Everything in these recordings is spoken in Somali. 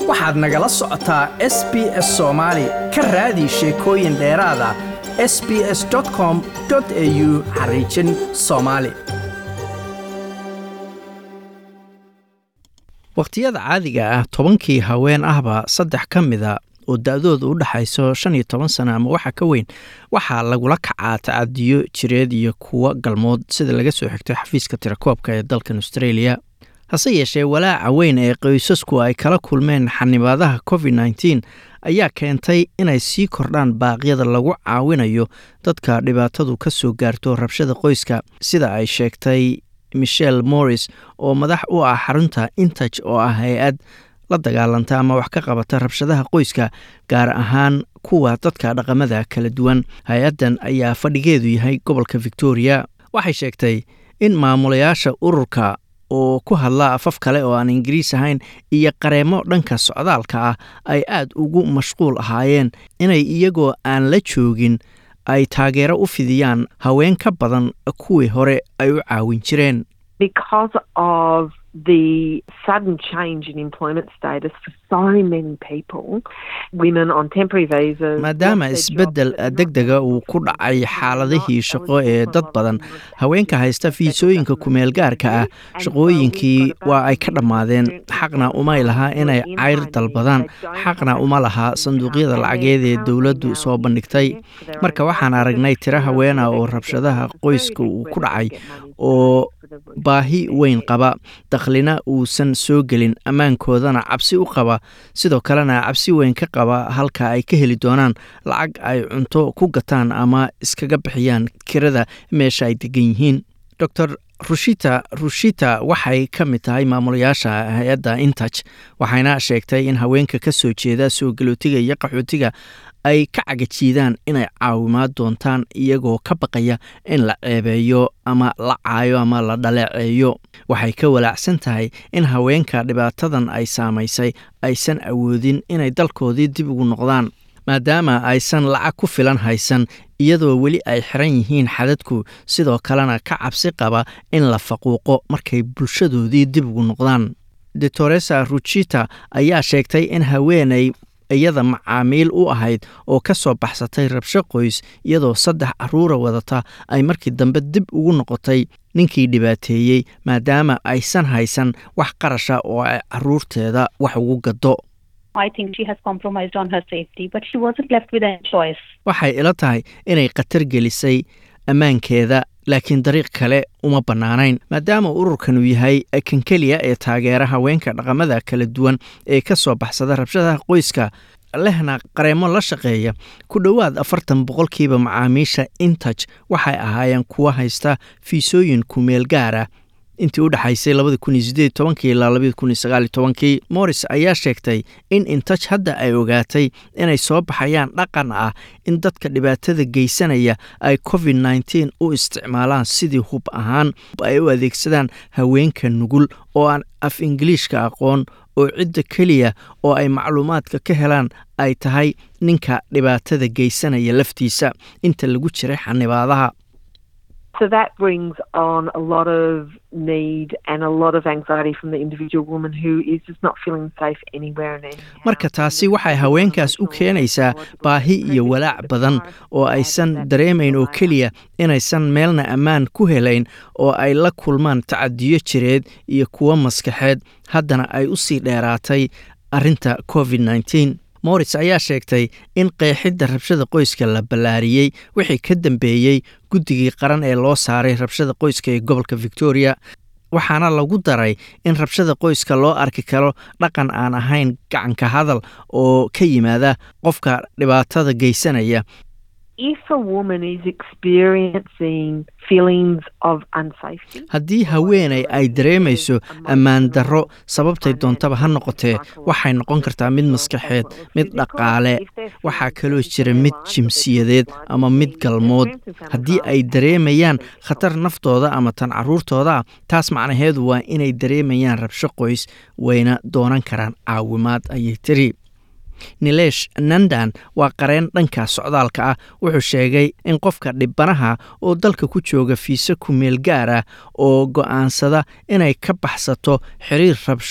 waxaad nagala socotaa SBS Soomaali ka raadi sheekooyin dheeraad ah sbs.com.au/Somali waqtiyada caadiga ah 10kii haween ahba 3 ka mida oo da'doodu u dhaxayso 15 sano ama waxa ka weyn waxa lagula kacaa tacadiyo jireed iyo kuwa galmood sida laga soo xigtay xafiiska tirakoobka ee dalka Australia hase yeeshee walaaca weyn ee qoysasku ay kala kulmeen xanibaadaha COVID-19 ayaa keentay inay sii kordhaan baaqyada lagu caawinayo dadka dhibaatadu ka soo gaarto rabshada qoyska sida ay sheegtay Michelle Morris oo madax u ah xarunta Intouch oo ah hay'ad la dagaalanta ama wax ka qabata rabshadaha qoyska gaar ahaan kuwa dadka dhaqamada kala duwan hay'adan ayaa fadhigeedu yahay gobolka Victoria waxay sheegtay in maamulayaasha ururka oo ku hadla afaf kale oo aan Ingiriis ahayn iyo qareemo dhanka socdaalka ah ay aad ugu mashquul ahaayeen inay iyagoo aan la joogin ay taageero u fidiyaan haween ka badan kuwii hore ay u caawin jireen because of the sudden change in employment status for so many people, women on temporary visas. maadaama isbedel degdega uu ku dhacay xaaladihii shaqo ee dad badan haweenka haysta fiisooyinka kumeel gaarka ah shaqooyinkii waa ay ka dhammaadeen xaqna uma laha inay cayr dalbadaan xaqna uma laha sanduuqyada lacageed ee dowladdu soo bandhigtay marka waxaan aragnay tiro haweena oo rabshadaha qoyska uu ku dhacay oo baahi weyn qaba daklina uusan soo gelin ammaankoodana cabsi u qaba sidoo kalena cabsi weyn ka qaba halka ay ka heli doonaan lacag ay cunto ku gataan ama iskaga bixiyaan kirada meesha ay degan yihiin Dr. Rushita waxay ka mid tahay maamulayaasha hay'adda Intouch waxayna sheegtay in haweenka ka soo jeeda soo galootiga iyo qaxootiga ay ka cagajiidaan inay caawimaad doontaan iyagoo ka baqaya in la ceebeeyo ama la caayo ama la dhaleeceeyo waxay ka walaacsan tahay in haweenka dhibaatadan ay saamaysay aysan awoodin inay dalkoodii dib ugu noqdaan maadaama aysan lacag ku filan haysan iyadoo weli ay xiran yihiin xadadku sidoo kalena ka cabsi qaba in la faquuqo markay bulshadoodii dib ugu noqdaan Dr. Ruchita ayaa sheegtay in haweenay iyada macaamiil u ahayd oo ka soo baxsatay rabsho qoys iyadoo 3 caruur wadata ay markii dambe dib ugu noqotay ninkii dhibaateeyay maadaama aysan haysan wax qarasha oo ay caruurteeda wax ugu gado I think she has compromised on her safety, but she wasn't left with any choice. waxay ila tahay inay khatar gelisay ammaankeeda laakiin dariiq kale uma bannaanayn maadaama ururkan uu yahay kan keliya ee taageera haweenka dhaqamada kala duwan ee ka soo baxsada rabshadaha qoyska lehna qareemo la shaqeeya ku dhowaad 40% macaamiisha Intouch waxay ahaayeen kuwa haysta fiisooyin ku meel gaar ah intii u dhaxaysay 2018 ilaa 2019 Morris ayaa sheegtay in Intouch hadda ay ogaatay inay soo baxayaan dhaqan ah in dadka dhibaatada geysanaya ay COVID-19 u isticmaalaan sidii hub ahaan ay u adeegsadaan haweenka nugul oo aan af Ingiriiska aqoon oo cidda kaliya oo ay macluumaadka ka helaan ay tahay ninka dhibaatada geysanaya laftiisa inta lagu jiray xanibaadaha So that brings on a lot of need and a lot of anxiety from the individual woman who is just not feeling safe anywhere and anyhow. marka taasi waxay haweenkaas u keenaysaa baahi iyo walaac badan oo aysan dareemayn oo keliya inaysan meelna ammaan ku helayn oo ay la kulmaan tacadiyo jireed iyo kuwa maskaxeed haddana ay u sii dheeraatay arrinta COVID-19 Morris ayaa sheegtay in qeexidda rabshada qoyska la ballaariyay wixii ka dambeeyay guddigii qaran ee loo saaray rabshada qoyska ee gobolka Victoria waxaana lagu daray in rabshada qoyska loo arki karo dhaqan aan ahayn gacanka hadal oo ka yimaada qofka dhibaatada geysanaya If a woman is experiencing feelings of unsafety, haddii haweeney ay dareemayso ammaan darro sababtay doontaba ha noqotee waxay noqon kartaa mid maskaxeed mid dhaqaale waxaa kaloo jira mid jimsiyadeed ama mid galmood haddii ay dareemayaan khatar naftooda ama tan caruurtooda taas macnaheedu waa inay dareemayaan rabsho qoys wayna doonan karaan caawimaad ayay tiri Nilesh Nandan waa qareen dhanka socdaalka ah wuxuu sheegay in qofka dhibanaha oo dalka ku jooga fiisa ku meel gaar ah oo go'aansada inay ka baxsato xiriir rabsho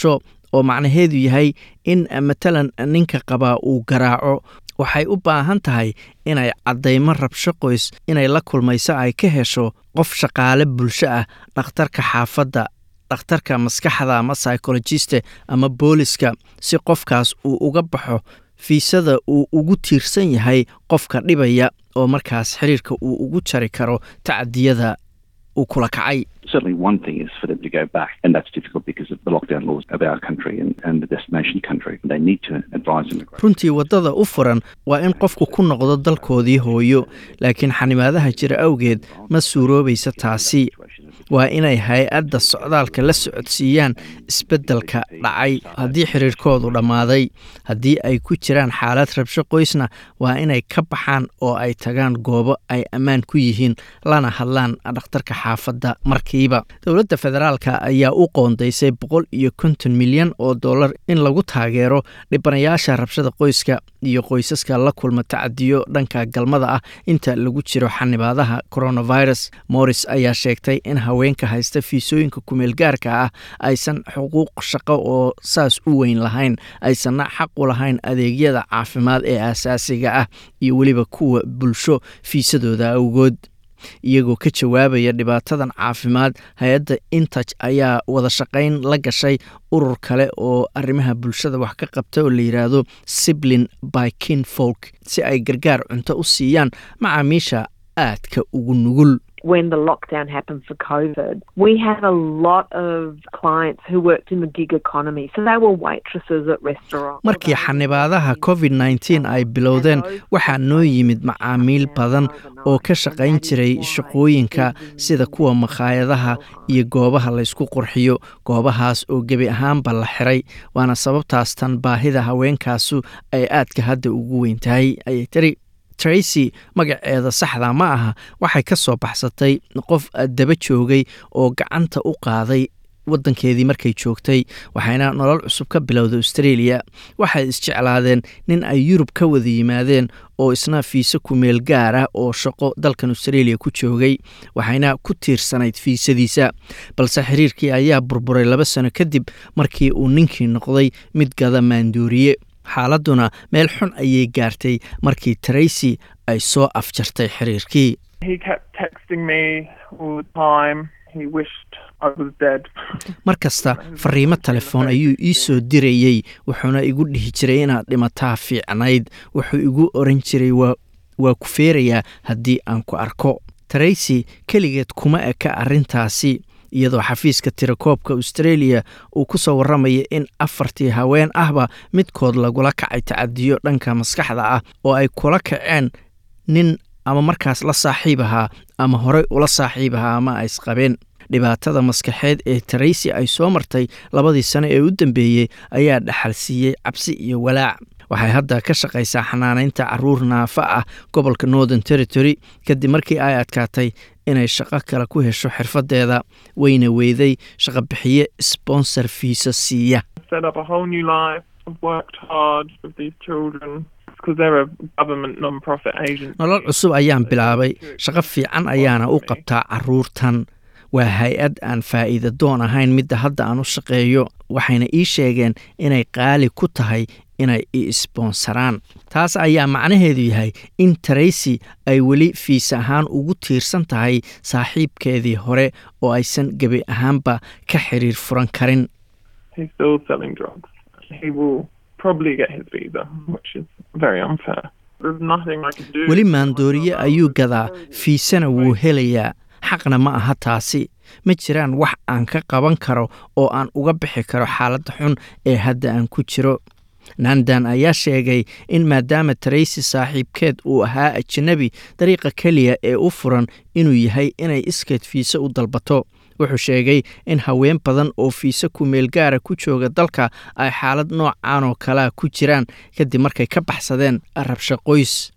oo macnaheedu yahay in matalan ninka qabaa uu garaaco waxay u baahan tahay inay caddaymo rabsho qoys inay la kulmayso ay ka hesho qof shaqaale bulsho ah, dhakhtarka xaafadda, dhakhtarka maskaxda ama psychologiste ama booliska, si qofkaas uu uga baxo fiisada uu ugu tiirsan yahay qofka dhibaya oo markaas xiriirka uu ugu jari karo tacadiyada uu kula kacay. Certainly one thing is for them to go back, and that's difficult because of the lockdown laws of our country and the destination country. They need to advise immigrants. Runtii waddada u furan waa in qofku ku noqdo dalkoodii hooyo, laakiin xanimaadaha jira awgeed ma suuroobaysa taasi. Waa inay hay-adda socdaalka la socodsiiyaan isbeddelka dhacay haddii xiriirkoodu dhammaaday. Haddii ay ku jiraan xaalad rabsho qoysna waa inay ka baxaan oo ay tagaan goobo ay ammaan ku yihiin, lana hadlaan dhakhtarka xaafadda markiiba. Dowladda federaalka ayaa u qoondaysay $150 milyan in lagu taageero dhibanayaasha rabshada qoyska iyo qoysaska la kulma tacadiyo dhanka galmada ah inta lagu jiro xanibaadaha coronavirus. Morris ayaa sheegtay in haweenka haysta fiisooyinka kumeel gaarka ah aysan xuquuq shaqo oo saas u weyn lahayn, aysanna xaq u lahayn adeegyada caafimaad ee aasaasiga ah iyo weliba kuwa bulsho fiisadooda awgood. Iyagoo ka jawaabaya dhibaatadan caafimaad, hay-adda Intouch ayaa wada shaqayn la gashay urur kale oo arrimaha bulshada wax ka qabta oo la yiraahdo Sibling by Kinfolk si ay gargaar cunto u siiyaan macaamiisha aadka ugu nugul. When the lockdown happened for COVID, we had a lot of clients who worked in the gig economy. So they were waitresses at restaurants. Markii xanibaadaha COVID-19 ay bilowdeen, waxaa noo yimid macaamiil badan oo ka shaqayn jiray shaqooyinka sida kuwa makhaayadaha iyo goobaha la isku qurxiyo, goobahaas oo gebi ahaanba la xiray. Waana sababtaas tan baahida haweenkaasu ay aadka hadda ugu weyn tahay, ayay tiri. Tracy magaceeda saxda ma aha, waxay ka soo baxsatay qof daba joogay oo gacanta u qaaday waddankeedii markay joogtay, waxayna nolol cusub ka bilowday Australia. Waxay isjeclaadeen nin ay Yurub ka wada yimaadeen oo isna fiisa ku meel gaar ah oo shaqo dalkan Australia ku joogay, waxayna ku tiirsanayd fiisadiisa. Balse xiriirkii ayaa burburay 2 sano kadib markii uu ninkii noqday mid gada maandooriye. xaaladuna meel xun ayay gaartay markii Tracy ay soo afjartay xiriirkii. He kept texting me all the time. He wished I was dead. Markasta fariimo telefoon ayuu ii soo dirayay, wuxuuna igu dhihi jiray inaad dhimataa fiicnayd. Wuxuu igu oran jiray waa ku feerayaa haddii aan ku arko. Tracy keligeed kuma eka arrintaasi, iyadoo xafiiska tirakoobka Australia uu ku soo warramaya in 4 haween ahba midkood lagula kacay tacadiyo dhanka maskaxda ah oo ay kula kaceen nin ama markaas la saaxiib ahaa ama horey ula saaxiib ahaa ama ay isqabeen. Dhibaatada maskaxeed ee Tracy ay soo martay 2 sano ee u dambeeyay ayaa dhaxal siiyay cabsi iyo walaac. Waxay hadda ka shaqaysaa xanaanaynta carruur naafa ah gobolka Northern Territory kadib markii ay adkaatay inay shaqo kale ku hesho xirfadeeda, wayna weyday shaqo bixiye sponsor fiisa siiya. Set up a whole new life. I've worked hard with these children because they're a government non-profit agency. Nolol cusub ayaan bilaabay, shaqo fiican ayaana u qabtaa carruurtan. Waa hay-ad aan faa'iido doon ahayn midda hadda aan u shaqeeyo, waxayna ii sheegeen inay qaali ku tahay inay i sponsoraan. Taas ayaa macnaheedu yahay in Tracy ay weli fiisa ahaan ugu tiirsan tahay saaxiibkeedii hore oo aysan gebi ahaanba ka xiriir furan karin. He's still selling drugs. He will probably get his visa, which is very unfair. There's nothing I can do. Weli maandooriye ayuu gadaa, fiisana wuu helayaa. Xaqna ma aha taasi. Ma jiraan wax aan ka qaban karo oo aan uga bixi karo xaaladda xun ee hadda aan ku jiro. Nandan ayaa sheegay in maadaama Tracy saaxiibkeed uu ahaa ajnabi, dariiqa kaliya ee u furan inuu yahay inay iskeed fiisa u dalbato. Wuxuu sheegay in haween badan oo fiisa ku meel gaara ku jooga dalka ay xaalad noocan oo kala ku jiraan kadib markay ka baxsadeen rabsho qoys.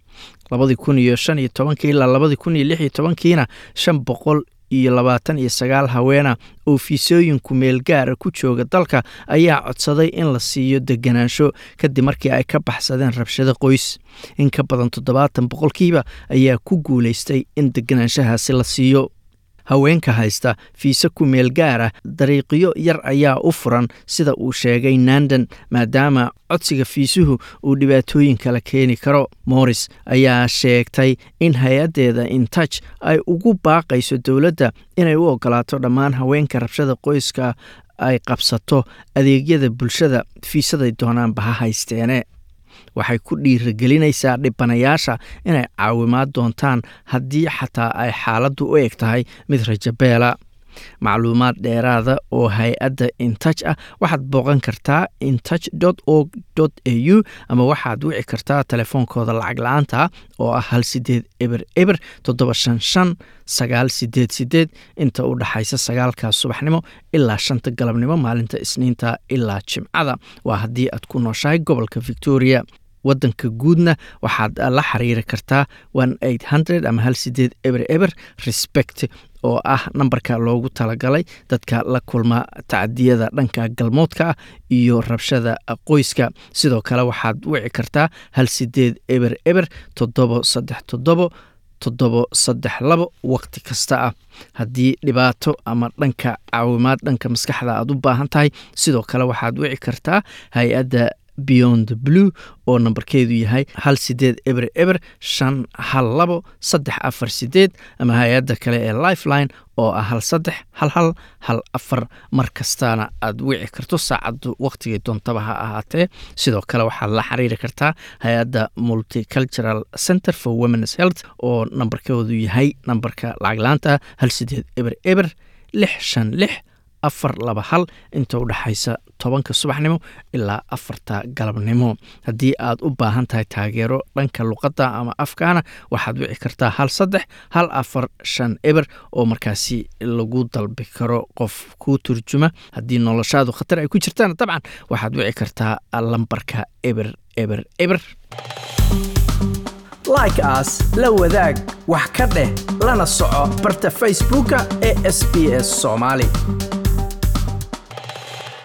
2015 ilaa 2016 529 haweena oo fiisooyinku meel gaara ku jooga dalka ayaa codsaday in la siiyo deganaansho kadib markii ay ka baxsadeen rabshado qoys. In ka badan 70% ayaa ku guuleystay in deganaanshahaasi la siiyo. haweenka haysta fiisa ku meel gaara dariiqyo yar ayaa u furan sida uu sheegay Nanden maadaama codsiga fiisuhu uu dhibaatooyin kala keeni karo. Morris ayaa sheegtay in hay-adeeda InTouch ay ugu baaqayso dowladda inay u ogolaato dhammaan haweenka rabshada qoyska ay qabsato adeegyada bulshada fiisaday doonaanba ha haysteene. waxay ku dhiirigelinaysaa dhibanayaasha inay caawimaad doontaan haddii xataa ay xaaladdu u eg tahay mid rajabeela. macluumaad dheeraada oo hay-adda InTouch ah waxaad booqan kartaa intouch.org.au ama waxaad wici kartaa telefoonkooda lacag la-aanta oo ah 1800-755-988 inta u dhaxaysa 9 subaxnimo ilaa 5 galabnimo maalinta Isniinta ilaa Jimcada. waa haddii aad ku nooshahay gobolka Victoria. wadanka guudna waxaad la xiriiri kartaa 1800 ama 1800 respect oo ah nambarka loogu talagalay dadka la kulma tacadiyada dhanka galmoodka iyo rabshada qoyska. sidoo kale waxaad wici kartaa 1800-737-732 waqti kasta ah haddii dhibaato ama dhanka caawimaad dhanka maskaxda aad u baahan tahay. sidoo kale waxaad wici kartaa hay-adda Beyond Blue oo nambarkeedu yahay 1800-512-348 ama hay-adda kale ee Lifeline oo ah 131114 markastana aad wici karto saacadu waqtigay doontaba ha ahaatee. sidoo kale waxaad la xiriiri kartaa hay-adda Multicultural Center for Women's Health oo nambarkeedu yahay nambarka lacag la-aanta 1800-656-421 inta u dhaxaysa 10 subaxnimo ilaa 4 galabnimo. haddii aad u baahan tahay taageero dhanka luqadda ama afkaana waxaad wici kartaa 13-1450 oo markaasi lagu dalbi karo qof kuu turjuma. haddii noloshaadu khatar ay ku jirtaan dabcan waxaad wici kartaa lambarka eber. like us la wadaag wax ka dheh lana soco barta Facebooka ee SBS Somali.